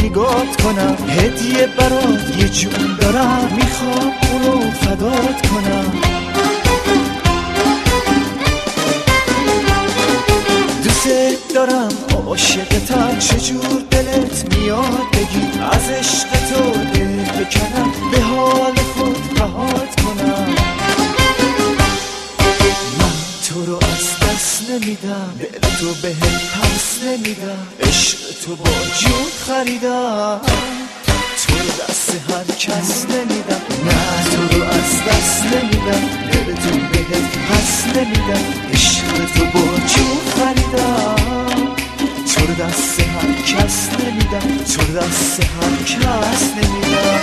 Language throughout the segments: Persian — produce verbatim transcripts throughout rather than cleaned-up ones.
نگات کنم. هدیه برات یه جون دارم، میخوام اونو فدات کنم. دوست دارم عاشقتم، چجور دلت میاد بگی، از عشق تو دل بکنم، به حال خود رهات کنم. من تو رو از دست نمیدم، دل تو بهم پس نمیدم، عشق تو با جون خریدم، تو رو دست هر کس نمیدم. نه تو رو از دست نمیدم، دل تو بهم پس نمیدم، عشق تو با جون خریدم، تو رو دست هر کس نمیدم، تو رو دست هر کس نمیدم.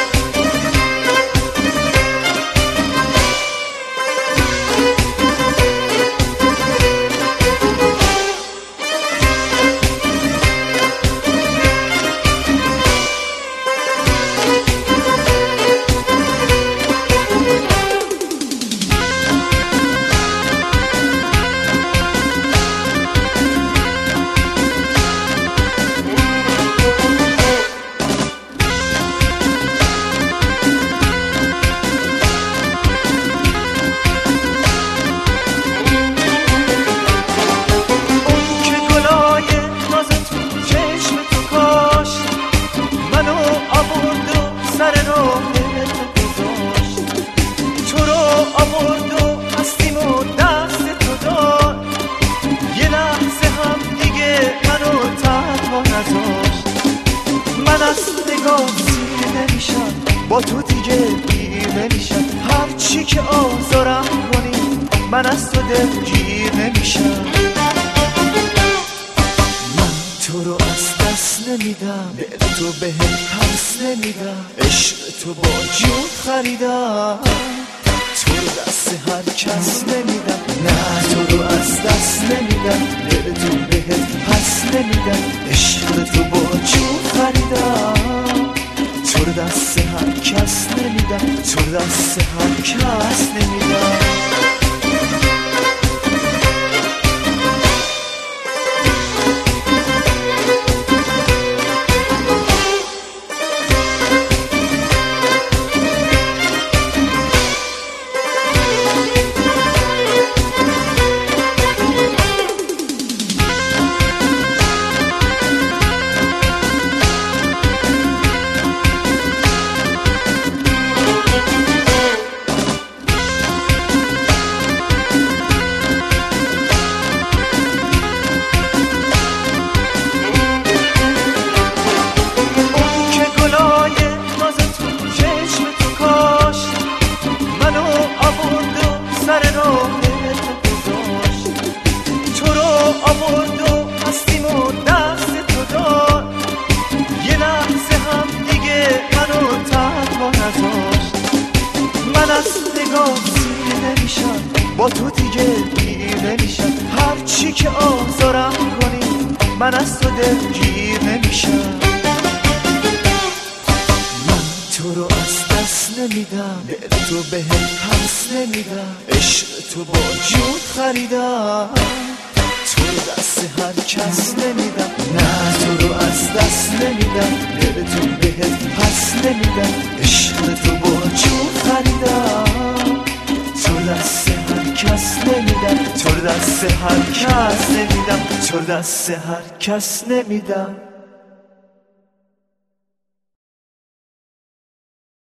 من از نگاه سیر نمیشم، با تو دیگه گیر نمیشم، هر چی که آزارم کنی من از تو دلگیر نمیشم. من تو رو از دست نمیدم، دل تو بهم پس نمیدم، عشق تو با جون خریدم، تو رو دست هر کس نمیدم. نه تو رو از دست نمیدم، دل تو بهم پس نمیدم، عشق تو با جون خریدم، تو رو دست هر کس نمیدم، تو رو دست هر کس نمیدم. من از نگاه سیر نمیشم، با تو دیگه گیر نمیشم، هر چی که آزارم کنی من از تو دلگیر نمیشم. من تو رو از دست نمیدم، دل تو بهم پس نمیدم، عشق تو با جون خریدم، تو رو دست هر کس نمیدم. نه تو رو از دست نمیدم، دل تو بهم پس نمیدم، عشق تو با جون خریدم، تو رو دست هر کس نمیدم، تو رو دست هر کس نمیدم، تو رو دست هر کس نمیدم.